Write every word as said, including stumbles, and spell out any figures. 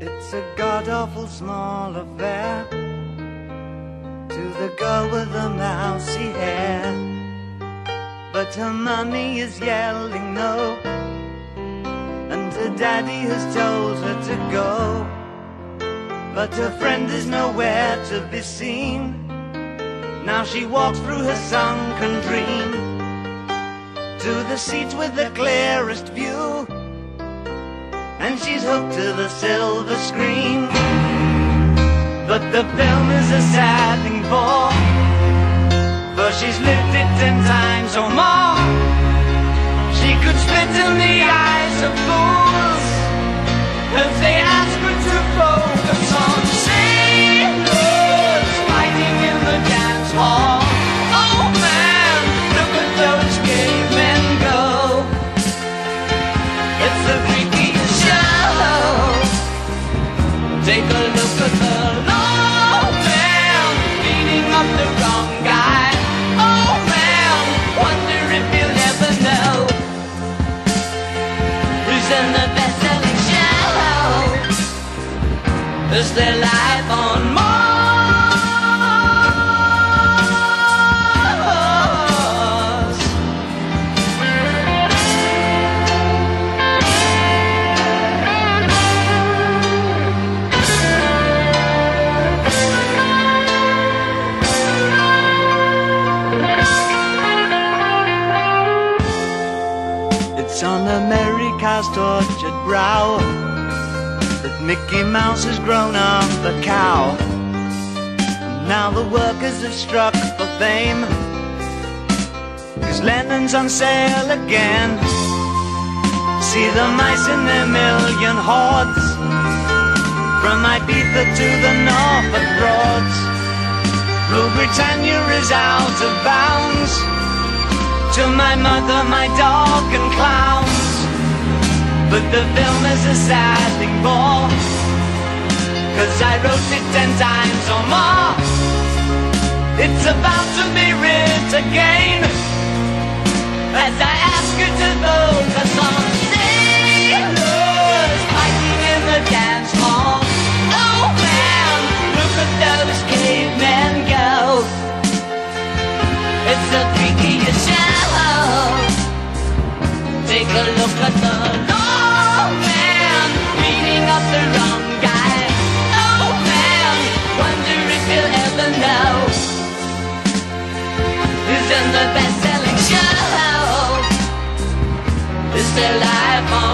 It's a god-awful small affair to the girl with the mousy hair, but her mummy is yelling no, and her daddy has told her to go. But her friend is nowhere to be seen. Now she walks through her sunken dream to the seat with the clearest view, and she's hooked to the silver screen. But the film is a sad thing for, for she's lived it ten times or more. She could spit in the eyes of fools if they ask her to focus on sailors fighting in the dance hall. Oh man, look at those cavemen go. It's the freakiest show. Take a look at the low man beating up the wrong guy. Oh man, wonder if you'll ever know who's in the best-selling show. Is there life on Mars? It's on America's tortured brow that Mickey Mouse has grown up a cow. And now the workers have struck for fame, 'cause Lennon's on sale again. See the mice in their million hordes, from Ibiza to the Norfolk Broads. Rule Britannia is out of bounds, to my mother, my dog and clowns. But the film is a sad thing for, 'cause I wrote it ten times or more. It's about to be writ again, as I ask you to focus on sailors fighting in the dance hall. Oh man, look at those cavemen go. It's the freakiest show. Take a look at the low man beating up the wrong guy. Oh man, wonder if you'll ever know who's in the best-selling show. Is there life on